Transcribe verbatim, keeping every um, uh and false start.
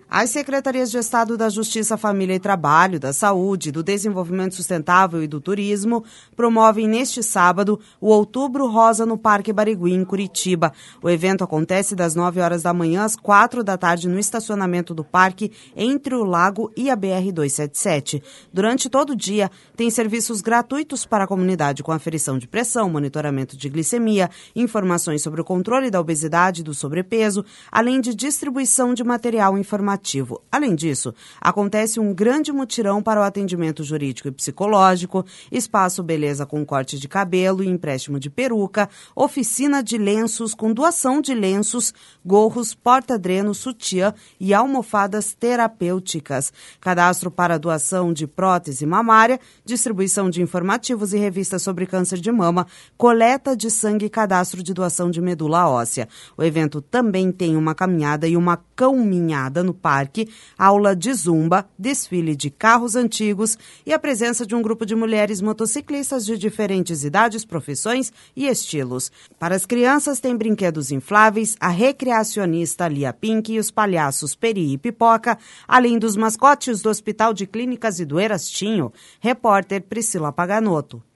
As Secretarias de Estado da Justiça, Família e Trabalho, da Saúde, do Desenvolvimento Sustentável e do Turismo promovem neste sábado o Outubro Rosa no Parque Barigui, em Curitiba. O evento acontece das nove horas da manhã às quatro da tarde no estacionamento do parque, entre o Lago e a B R duzentos e setenta e sete. Durante todo o dia, tem serviços gratuitos para a comunidade com aferição de pressão, monitoramento de glicemia, informações sobre o controle da obesidade e do sobrepeso, além de distribuição de material informativo. Além disso, acontece um grande mutirão para o atendimento jurídico e psicológico, espaço beleza com corte de cabelo e empréstimo de peruca, oficina de lenços com doação de lenços, gorros, porta-dreno, sutiã e almofadas terapêuticas, cadastro para doação de prótese mamária, distribuição de informativos e revistas sobre câncer de mama, coleta de sangue e cadastro de doação de medula óssea. O evento também tem uma caminhada e uma caminhada no parque, aula de zumba, desfile de carros antigos e a presença de um grupo de mulheres motociclistas de diferentes idades, profissões e estilos. Para as crianças tem brinquedos infláveis, a recreacionista Lia Pink e os palhaços Peri e Pipoca, além dos mascotes do Hospital de Clínicas e do Erastinho. Repórter Priscila Paganoto.